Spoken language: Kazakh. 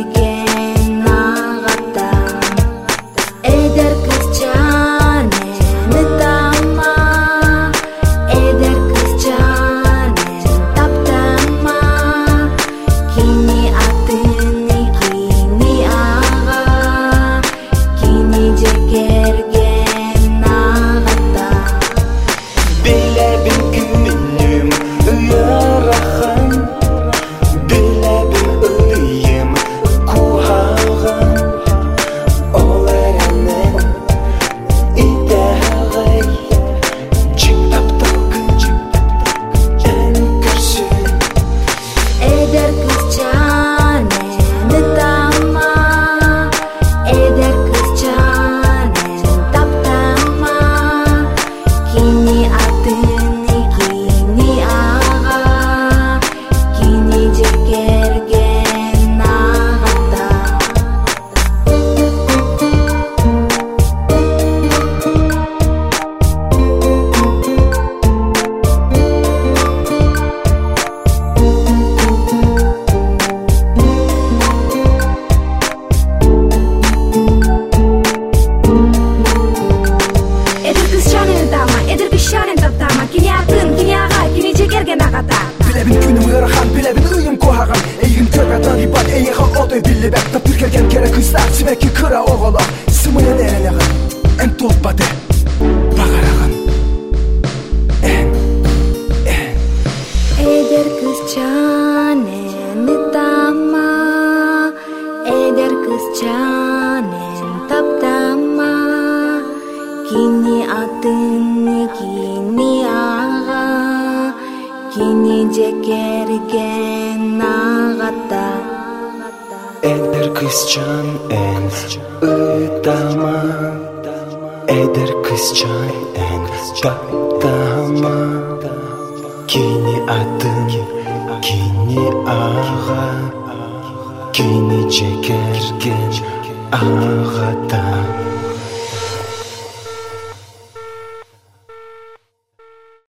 жерген ағата эдер кызчанен тама эдер кызчанен таптама кини атыны кини ага кини жекерген ағата Билебин күнүм ыярахын Билебин ыйым кухагын Оларenen идагай Чиктапталгын эн көрсүн эдер кызчанен тама эдер кызчанен таптама кини атыны кини ага кини жекерген ағата эдер кызчанен тама эдер кызчанен таптама кини атын кини ага кини жекерген ағата Билебин күнүм ыярахын Билебин ыйым кухагын Эйгин көргөтөн рибат эйга отой билебек Таптыр келген керек кыздар Сибекки кыра оголо Сымыен эренегин Эн толпады Багарагын эдер кызчанен тама эдер кызчанен таптама кини атыны кини ага кини жекерген ағата Эдер кызчан эн ытама Эдер кызчан эн таптама Кини атын кини ага Кини жекерген ағата